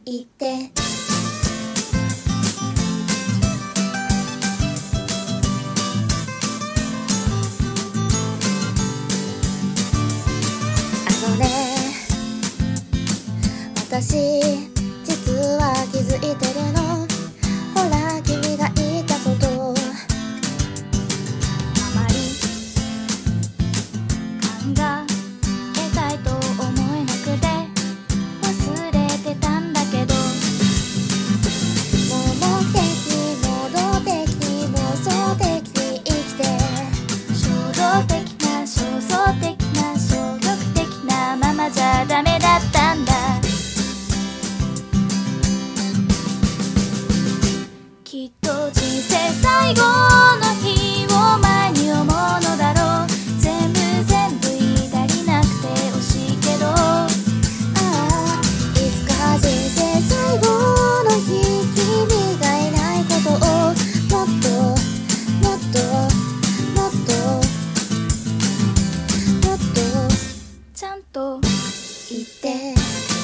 言って。私実は気づいてるの。ほら君が言ったことあまり考えたいと思えなくて忘れてたんだけど、もう目的も動的妄想的に生きて、衝動的な焦燥的な消極的なままじゃダメだったんだ。きっと人生最後の日を前に思うのだろう。全部言い足りなくて惜しいけど、ああいつか人生最後の日、君がいないことをもっともっともっともっとちゃんと言って。